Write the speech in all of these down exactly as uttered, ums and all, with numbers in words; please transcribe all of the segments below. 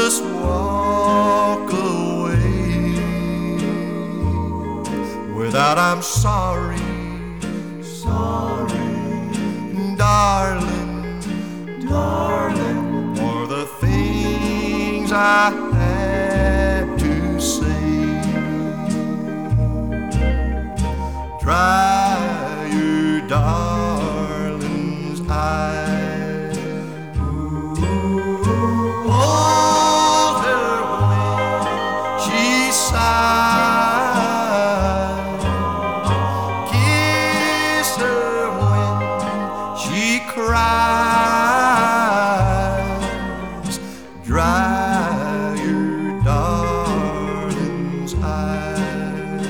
just walk away without I'm sorry, sorry, darling, darling, for the things I had to say. Dry your darling's eyes, hold her when she sighs, kiss her when she cries. Dry your darling's eyes.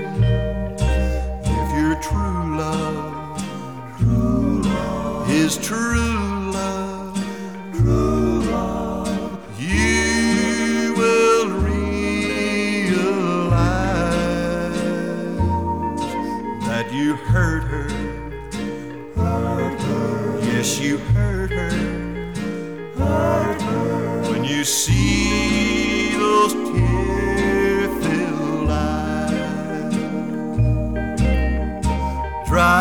If your true love, true love is true love, true love, you will realize that you hurt her, hurt her. Yes, you hurt her, hurt her. When you see those tear-filled eyes, dry